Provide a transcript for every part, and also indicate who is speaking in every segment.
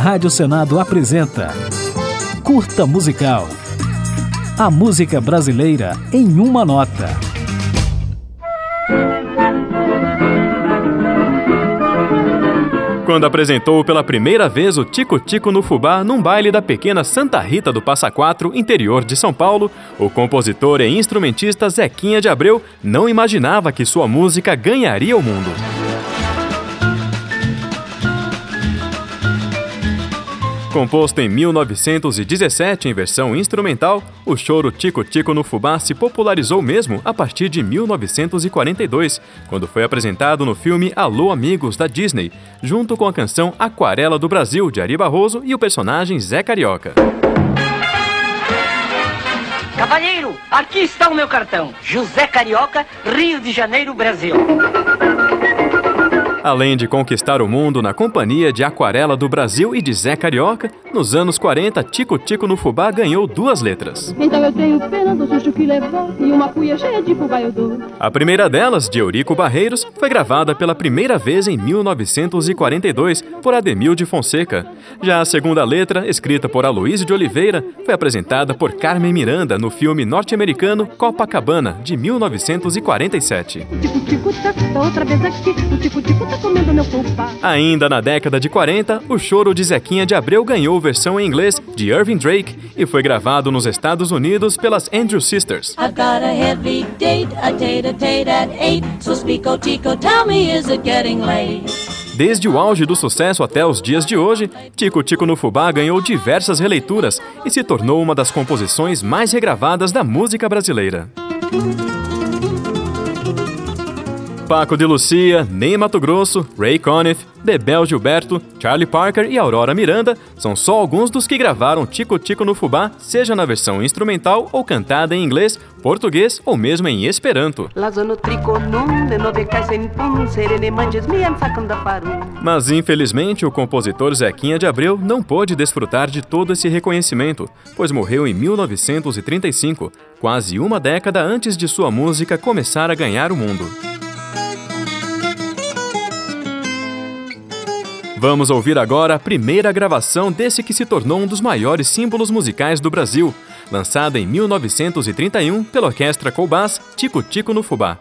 Speaker 1: Rádio Senado apresenta Curta Musical. A música brasileira em uma nota.
Speaker 2: Quando apresentou pela primeira vez o Tico-Tico no Fubá num baile da pequena Santa Rita do Passa Quatro, interior de São Paulo, o compositor e instrumentista Zequinha de Abreu não imaginava que sua música ganharia o mundo. Composto em 1917 em versão instrumental, o choro Tico-Tico no Fubá se popularizou mesmo a partir de 1942, quando foi apresentado no filme Alô Amigos, da Disney, junto com a canção Aquarela do Brasil, de Ari Barroso, e o personagem Zé Carioca.
Speaker 3: Cavalheiro, aqui está o meu cartão. José Carioca, Rio de Janeiro, Brasil.
Speaker 2: Além de conquistar o mundo na companhia de Aquarela do Brasil e de Zé Carioca, nos anos 40, Tico-Tico no Fubá ganhou 2 letras.
Speaker 4: Então eu tenho pena do susto que levou e uma cuia cheia de fubá eu dou.
Speaker 2: A primeira delas, de Eurico Barreiros, foi gravada pela primeira vez em 1942 por Ademil de Fonseca. Já a segunda letra, escrita por Aloysio de Oliveira, foi apresentada por Carmen Miranda no filme norte-americano Copacabana, de 1947.
Speaker 4: O tico-tico tá outra vez aqui, o tico-tico tá comendo meu fubá.
Speaker 2: Ainda na década de 40, o choro de Zequinha de Abreu ganhou versão em inglês de Irving Drake e foi gravado nos Estados Unidos pelas Andrews Sisters.
Speaker 5: I've got a heavy date, a tate at 8, so speak, oh Tico, tell me, is it getting late?
Speaker 2: Desde o auge do sucesso até os dias de hoje, Tico-Tico no Fubá ganhou diversas releituras e se tornou uma das composições mais regravadas da música brasileira. Paco de Lucia, Ney Matogrosso, Ray Conniff, Bebel Gilberto, Charlie Parker e Aurora Miranda são só alguns dos que gravaram Tico-Tico no Fubá, seja na versão instrumental ou cantada em inglês, português ou mesmo em esperanto. Mas infelizmente o compositor Zequinha de Abreu não pôde desfrutar de todo esse reconhecimento, pois morreu em 1935, quase uma década antes de sua música começar a ganhar o mundo. Vamos ouvir agora a primeira gravação desse que se tornou um dos maiores símbolos musicais do Brasil, lançada em 1931 pela Orquestra Colbás, Tico-Tico no Fubá.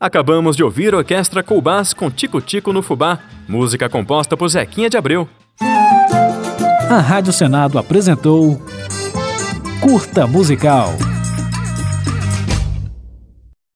Speaker 2: Acabamos de ouvir a Orquestra Colbás com Tico Tico no Fubá, música composta por Zequinha de Abreu.
Speaker 1: A Rádio Senado apresentou Curta Musical.